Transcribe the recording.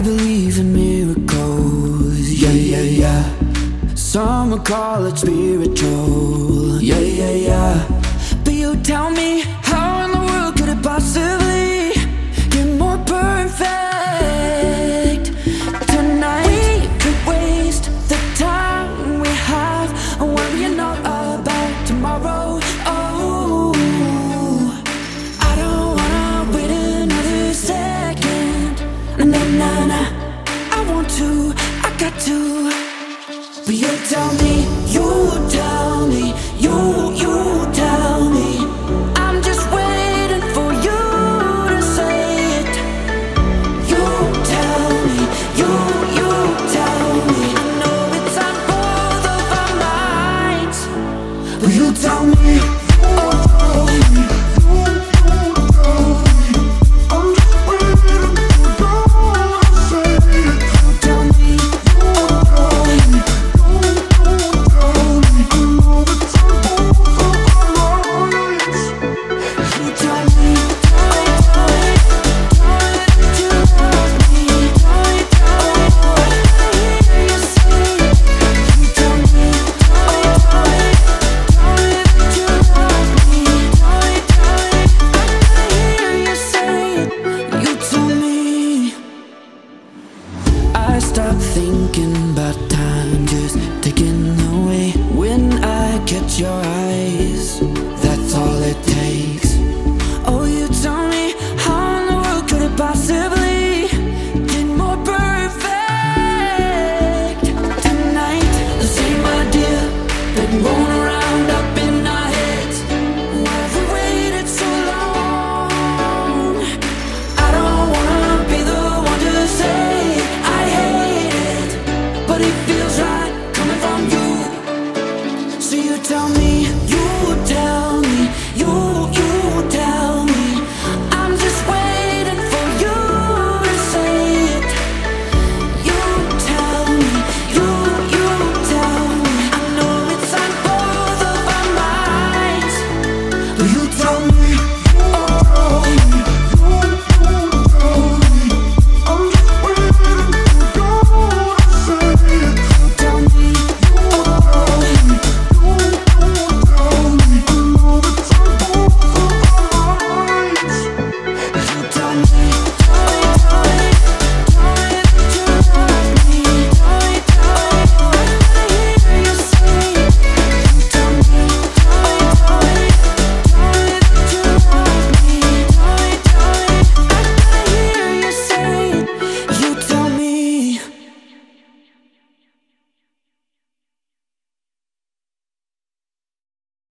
believe in miracles, yeah, yeah, yeah. Some would call it spiritual, yeah, yeah, yeah. But you tell me, how in the world could it possibly get more perfect? Tonight we could waste the time we have, worrying all about tomorrow. Oh, I don't wanna wait another second. Nah, nah, nah, I want to, I got to. But you tell me